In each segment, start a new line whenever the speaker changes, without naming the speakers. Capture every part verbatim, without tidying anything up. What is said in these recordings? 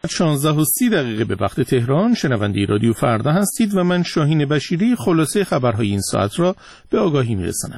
شانزده و سی دقیقه به وقت تهران شنونده رادیو فردا هستید و من شاهین بشیری خلاصه خبرهای این ساعت را به آگاهی میرسانم.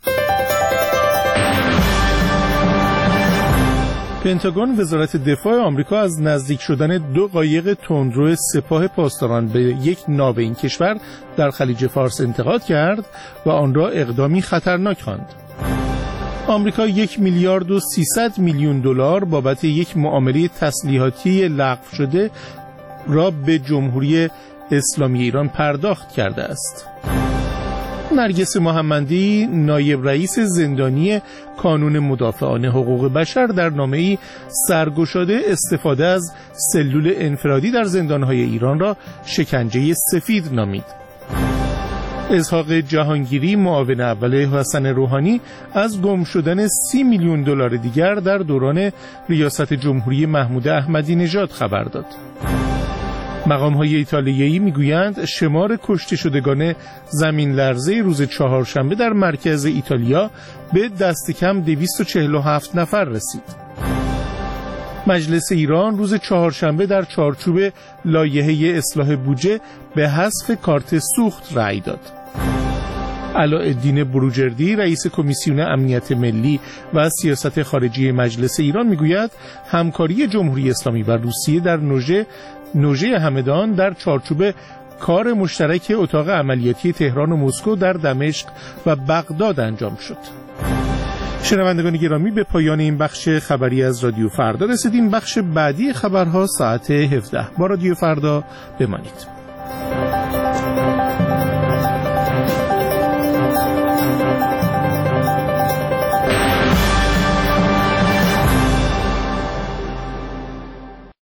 پنتاگون وزارت دفاع آمریکا از نزدیک شدن دو قایق تندرو سپاه پاسداران به یک ناو این کشور در خلیج فارس انتقاد کرد و آن را اقدامی خطرناک خواند. آمریکا یک میلیارد و سیصد میلیون دلار بابت یک معامله تسلیحاتی لغو شده را به جمهوری اسلامی ایران پرداخت کرده است. نرگس محمدی نایب رئیس زندانی کانون مدافعان حقوق بشر در نامه‌ای سرگشاده استفاده از سلول انفرادی در زندان‌های ایران را شکنجه سفید نامید. اسحاق جهانگیری معاون اول حسن روحانی از گم شدن سی میلیون دلار دیگر در دوران ریاست جمهوری محمود احمدی نژاد خبر داد. مقام‌های ایتالیایی میگویند شمار کشته شدگان زمین لرزه روز چهارشنبه در مرکز ایتالیا به دست کم دویست و چهل و هفت نفر رسید. مجلس ایران روز چهارشنبه در چارچوب لایحه اصلاح بودجه به حذف کارت سوخت رأی داد. علاءالدین بروجردی رئیس کمیسیون امنیت ملی و سیاست خارجی مجلس ایران میگوید همکاری جمهوری اسلامی و روسیه در نوژه نوژه همدان در چارچوب کار مشترک اتاق عملیاتی تهران و مسکو در دمشق و بغداد انجام شد. شنوندگان گرامی، به پایان این بخش خبری از رادیو فردا رسیدیم. بخش بعدی خبرها ساعت هفده. با رادیو فردا بمانید.